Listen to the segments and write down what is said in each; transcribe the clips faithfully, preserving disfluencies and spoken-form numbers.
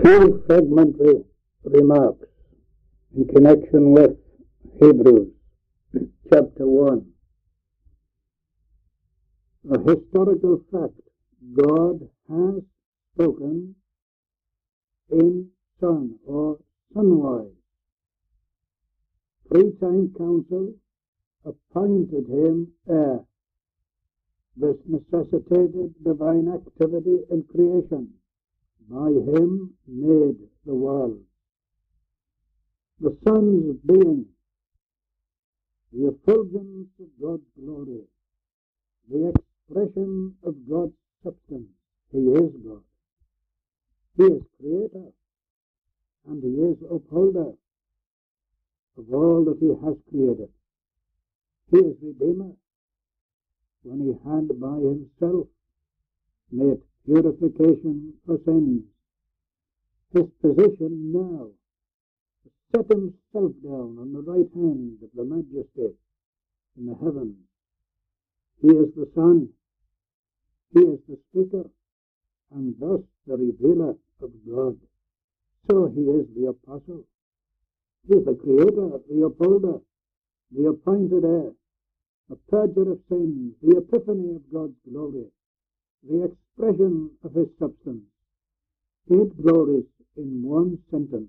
Few fragmentary remarks in connection with Hebrews chapter one. A historical fact: God has spoken in Son or Sonwise. Three-time council appointed him heir. This necessitated divine activity in creation. By him made the world. The Son's being, the effulgence of God's glory, the expression of God's substance. He is God. He is creator, and he is upholder of all that he has created. He is redeemer, when he had by himself made purification for sins. His position now, to set himself down on the right hand of the majesty in the heavens. He is the Son, he is the speaker, and thus the revealer of God. So he is the apostle. He is the creator, the upholder, the appointed heir, the purger of sins, the epiphany of God's glory, the expression of his substance. Eight glories in one sentence.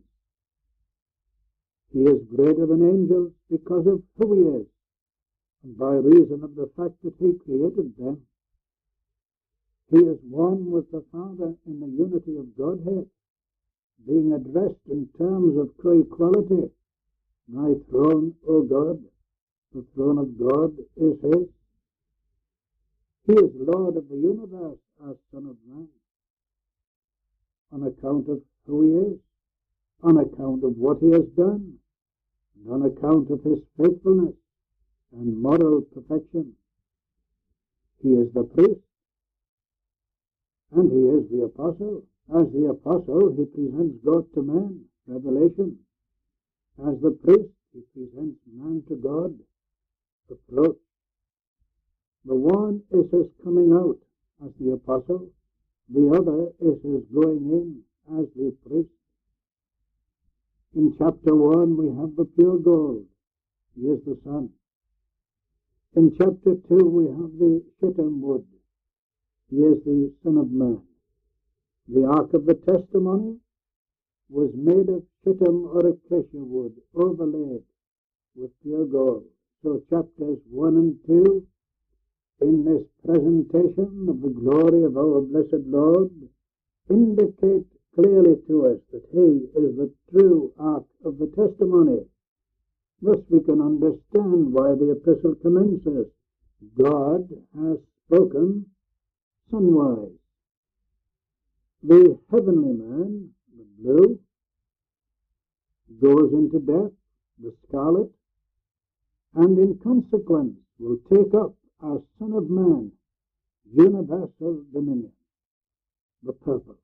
He is greater than angels because of who he is, and by reason of the fact that he created them. He is one with the Father in the unity of Godhead, being addressed in terms of co-equality. My throne, O God, the throne of God is his. He is Lord of the universe as Son of Man, on account of who he is, on account of what he has done, and on account of his faithfulness and moral perfection. He is the priest, and he is the apostle. As the apostle, he presents God to man, revelation. As the priest, he presents man to God, approach. The one is his coming out as the apostle, the other is his going in as the priest. In chapter one we have the pure gold. He is the Son. In chapter two we have the shittim wood. He is the Son of Man. The Ark of the Testimony was made of shittim or acacia wood, overlaid with pure gold. So chapters one and two, in this presentation of the glory of our blessed Lord, indicate clearly to us that he is the true Ark of the Testimony. Thus we can understand why the epistle commences, God has spoken Sonwise. The heavenly man, the blue, goes into death, the scarlet, and in consequence will take up as Son of Man universal dominion, the purple.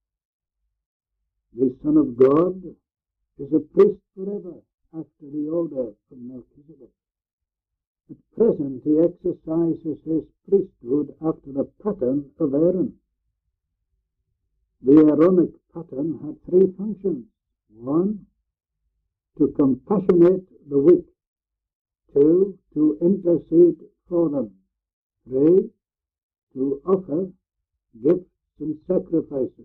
The Son of God is a priest forever after the order of Melchizedek. At present he exercises his priesthood after the pattern of Aaron. The Aaronic pattern had three functions. One, to compassionate the weak. Two, to intercede for them. Three, to offer gifts and sacrifices.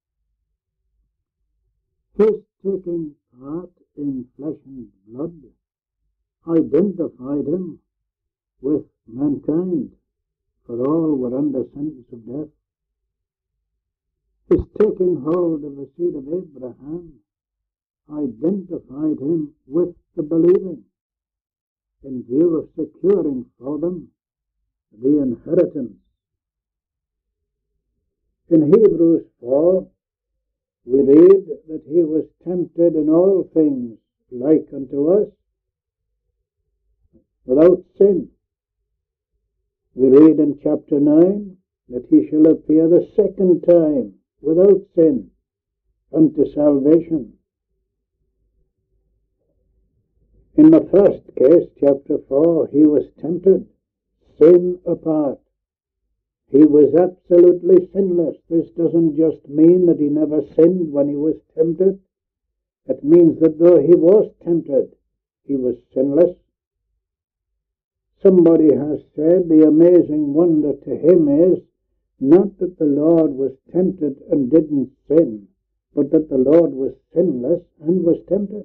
His taking part in flesh and blood identified him with mankind, for all were under sentence of death. His taking hold of the seed of Abraham identified him with the believing, in view of securing for them the inheritance. In Hebrews four, we read that he was tempted in all things like unto us, without sin. We read in chapter nine that he shall appear the second time without sin unto salvation. In the first case, chapter four, he was tempted, sin apart. He was absolutely sinless. This doesn't just mean that he never sinned when he was tempted. It means that though he was tempted, he was sinless. Somebody has said the amazing wonder to him is not that the Lord was tempted and didn't sin, but that the Lord was sinless and was tempted.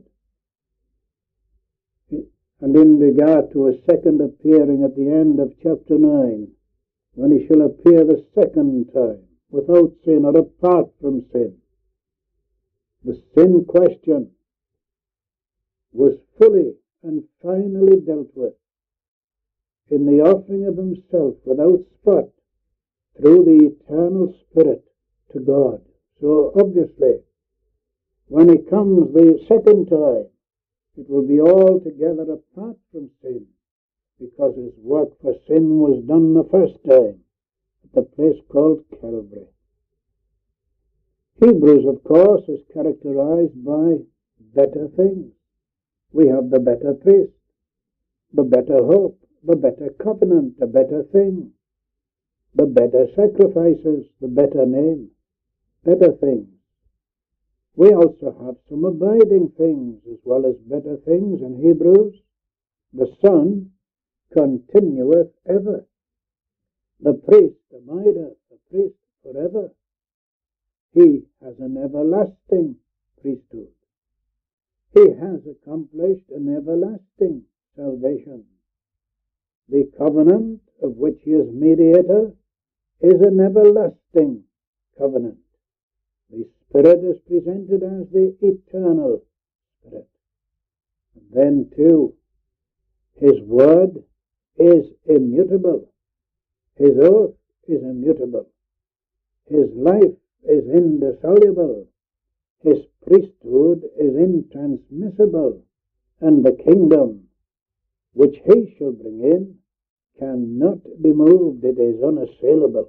And in regard to a second appearing at the end of chapter nine, when he shall appear the second time, without sin or apart from sin, the sin question was fully and finally dealt with in the offering of himself without spot through the eternal Spirit to God. So obviously, when he comes the second time, it will be altogether apart from sin, because his work for sin was done the first time at the place called Calvary. Hebrews, of course, is characterized by better things. We have the better priest, the better hope, the better covenant, the better thing, the better sacrifices, the better name, better things. We also have some abiding things as well as better things in Hebrews. The Son continueth ever. The priest abideth, the priest forever. He has an everlasting priesthood. He has accomplished an everlasting salvation. The covenant of which he is mediator is an everlasting covenant. The Spirit is presented as the eternal Spirit. And then, too, his word is immutable. His oath is immutable. His life is indissoluble. His priesthood is intransmissible. And the kingdom which he shall bring in cannot be moved. It is unassailable.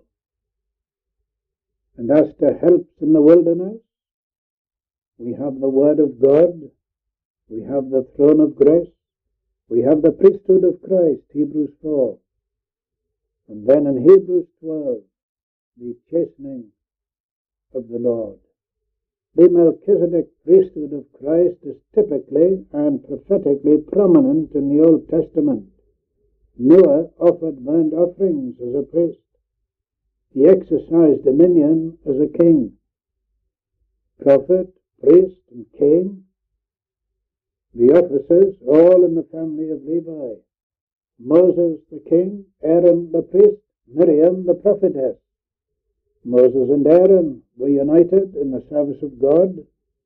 And as to helps in the wilderness, we have the Word of God, we have the throne of grace, we have the priesthood of Christ, Hebrews four. And then in Hebrews twelve, the chastening of the Lord. The Melchizedek priesthood of Christ is typically and prophetically prominent in the Old Testament. Noah offered burnt offerings as a priest. He exercised dominion as a king. Prophet, priest, and king, the officers, all in the family of Levi. Moses the king, Aaron the priest, Miriam the prophetess. Moses and Aaron were united in the service of God.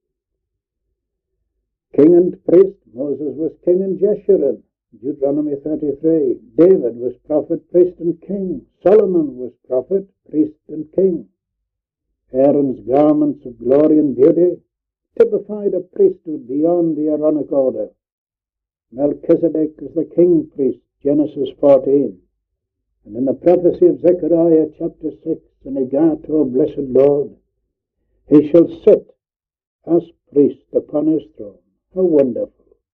King and priest, Moses was king in Jeshurun, Deuteronomy thirty-three. David was prophet, priest, and king. Solomon was prophet, priest, and king. Aaron's garments of glory and beauty typified a priesthood beyond the Aaronic order. Melchizedek is the king priest, Genesis fourteen. And in the prophecy of Zechariah chapter six, in regard to our blessed Lord, he shall sit as priest upon his throne. How wonderful.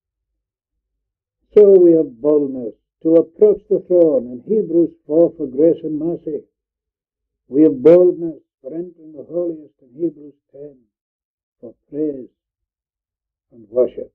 So we have boldness to approach the throne in Hebrews four for grace and mercy. We have boldness for entering the holiest in Hebrews ten for praise and worship.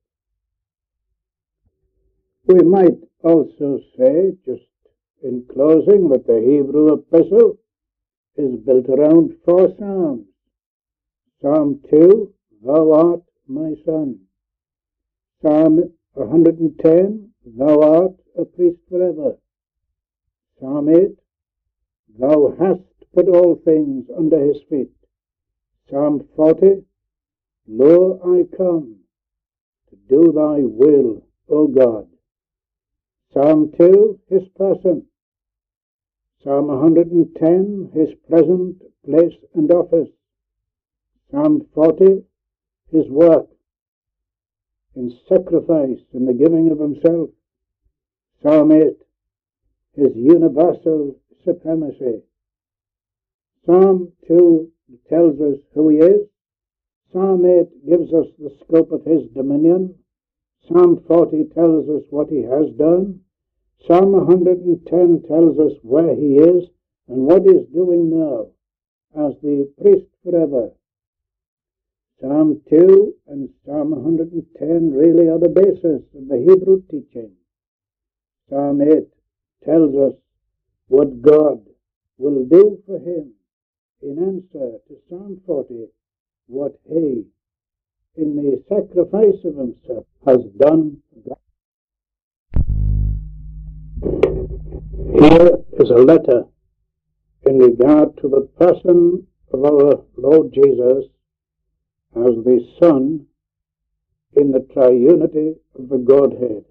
We might also say, just in closing, that the Hebrew epistle is built around four psalms. Psalm two, Thou art my son. Psalm one hundred ten, Thou art a priest forever. Psalm eight, Thou hast put all things under his feet. Psalm forty, Lo, I come to do thy will, O God. Psalm two, his person. Psalm one hundred ten, his present place and office. Psalm forty, his work in sacrifice in the giving of himself. Psalm eight, his universal supremacy. Psalm two tells us who he is. Psalm eight gives us the scope of his dominion. Psalm forty tells us what he has done. Psalm one hundred ten tells us where he is, and what He's doing now as the priest forever. Psalm two and Psalm one hundred ten really are the basis of the Hebrew teaching. Psalm eight tells us what God will do for him in answer to Psalm forty, what He, in the sacrifice of Himself, has done for God. Here is a letter in regard to the person of our Lord Jesus as the Son in the triunity of the Godhead.